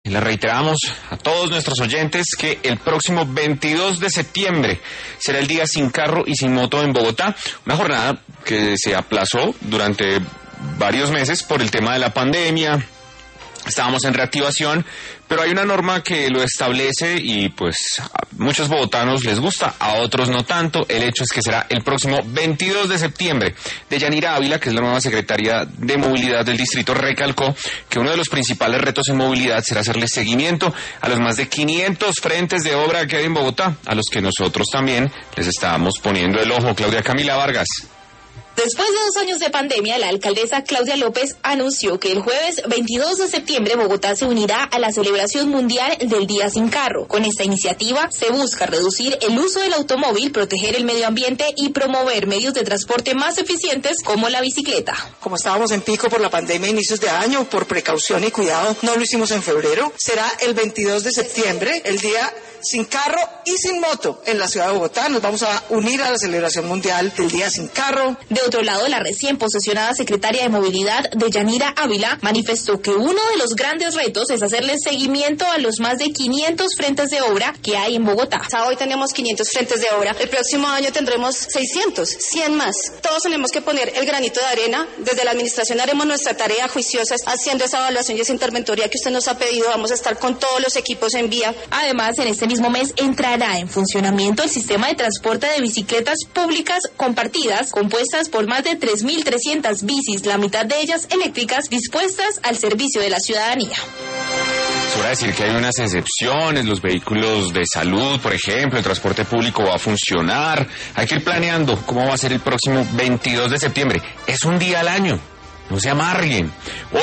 Y le reiteramos a todos nuestros oyentes que el próximo 22 de septiembre será el día sin carro y sin moto en Bogotá. Una jornada que se aplazó durante varios meses por el tema de la pandemia. Estábamos en reactivación, pero hay una norma que lo establece y pues a muchos bogotanos les gusta, a otros no tanto. El hecho es que será el próximo 22 de septiembre. Deyanira Ávila, que es la nueva secretaria de Movilidad del distrito, recalcó que uno de los principales retos en movilidad será hacerle seguimiento a los más de 500 frentes de obra que hay en Bogotá, a los que nosotros también les estábamos poniendo el ojo. Claudia Camila Vargas. Después de 2 años de pandemia, la alcaldesa Claudia López anunció que el jueves 22 de septiembre Bogotá se unirá a la celebración mundial del Día Sin Carro. Con esta iniciativa se busca reducir el uso del automóvil, proteger el medio ambiente y promover medios de transporte más eficientes como la bicicleta. Como estábamos en pico por la pandemia a inicios de año, por precaución y cuidado, no lo hicimos en febrero. Será el 22 de septiembre, el Día Sin Carro y Sin Moto en la ciudad de Bogotá. Nos vamos a unir a la celebración mundial del Día Sin Carro. De otro lado, la recién posesionada secretaria de Movilidad, Deyanira Ávila, manifestó que uno de los grandes retos es hacerle seguimiento a los más de 500 frentes de obra que hay en Bogotá. Hoy tenemos 500 frentes de obra, el próximo año tendremos 600, 100 más. Todos tenemos que poner el granito de arena. Desde la administración haremos nuestra tarea juiciosa haciendo esa evaluación y esa interventoría que usted nos ha pedido. Vamos a estar con todos los equipos en vía. Además, en este mismo mes entrará en funcionamiento el sistema de transporte de bicicletas públicas compartidas, compuestas por más de 3.300 bicis, la mitad de ellas eléctricas, dispuestas al servicio de la ciudadanía. Sobra decir que hay unas excepciones, los vehículos de salud, por ejemplo, el transporte público va a funcionar. Hay que ir planeando cómo va a ser el próximo 22 de septiembre. Es un día al año, no se amarguen.